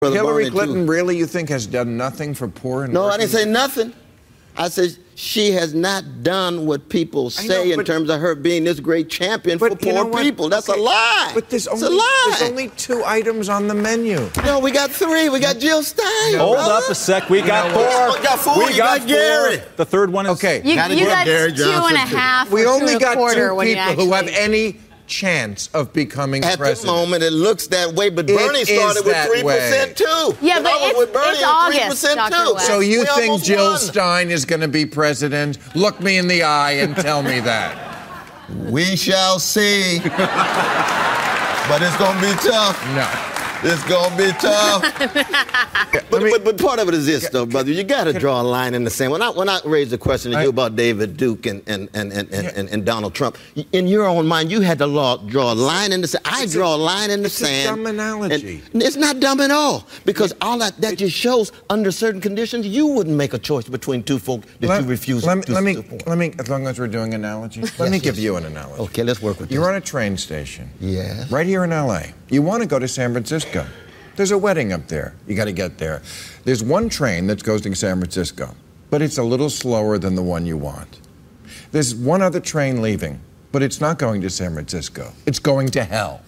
Hillary Clinton really, you think, has done nothing for poor and No, I didn't say nothing. I said she has not done what people say in terms of her being this great champion for poor people. That's a lie. But there's only 2 items on the menu. No, we got 3. We got Jill Stein. Hold up a sec. We got 4. We got 4. We got Gary. The third one is... Okay. You got 2.5 We only got 2 people who have any chance of becoming president. At the moment, it looks that way, but Bernie started with 3% too. Yeah, but it's August, Dr. West. So you think Jill Stein is going to be president? Look me in the eye and tell me that. We shall see. But it's going to be tough. No. It's going to be tough. But part of it is this, though, brother. You got to draw a line in the sand. When I raised the question to you about David Duke and Donald Trump, in your own mind, you had to draw a line in the sand. I draw a line in the sand. It's a dumb analogy. It's not dumb at all. Because all that just shows, under certain conditions, you wouldn't make a choice between 2 folk that you refuse to support. Let me, as long as we're doing analogies, let me give you an analogy. Okay, let's work with this. You're on a train station. Yes. Right here in L.A. You want to go to San Francisco. There's a wedding up there. You got to get there. There's one train that goes to San Francisco, but it's a little slower than the one you want. There's one other train leaving, but it's not going to San Francisco. It's going to hell.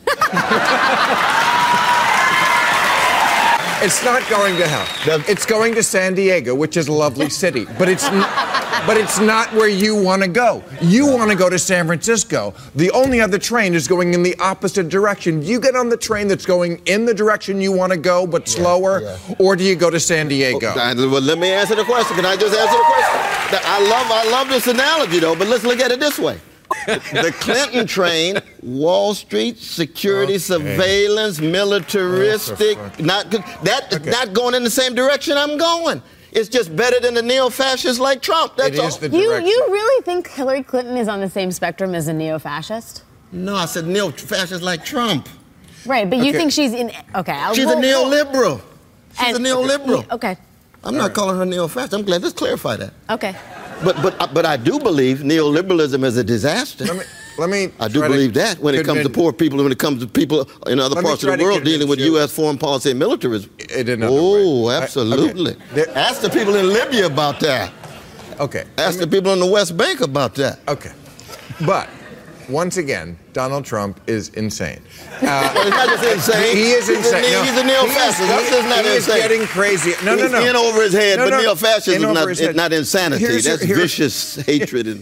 It's not going to hell. It's going to San Diego, which is a lovely city, but it's not where you want to go. You want to go to San Francisco. The only other train is going in the opposite direction. Do you get on the train that's going in the direction you want to go, but slower, or do you go to San Diego? Well, let me answer the question. Can I just answer the question? I love this analogy, though, but let's look at it this way. The Clinton train, Wall Street, security, surveillance, militaristic, not going in the same direction I'm going. It's just better than the neo-fascists like Trump. That's all. You really think Hillary Clinton is on the same spectrum as a neo-fascist? No, I said neo-fascist like Trump. Right, but you think she's in... Okay. She's a neoliberal. She's a neoliberal. Okay. I'm not calling her neo-fascist. I'm glad. Let's clarify that. Okay. But I do believe neoliberalism is a disaster. I do believe that when it comes to poor people, when it comes to people in other parts of the world dealing with U.S. foreign policy and militarism. Oh, absolutely. Ask the people in Libya about that. Okay. Ask the people on the West Bank about that. Okay. But, once again, Donald Trump is insane. Well, he's not just insane. He is insane. He's a neo-fascist. That's just not insane. He is getting crazy. No. He's in over his head, but neo-fascism is not insanity. That's vicious hatred.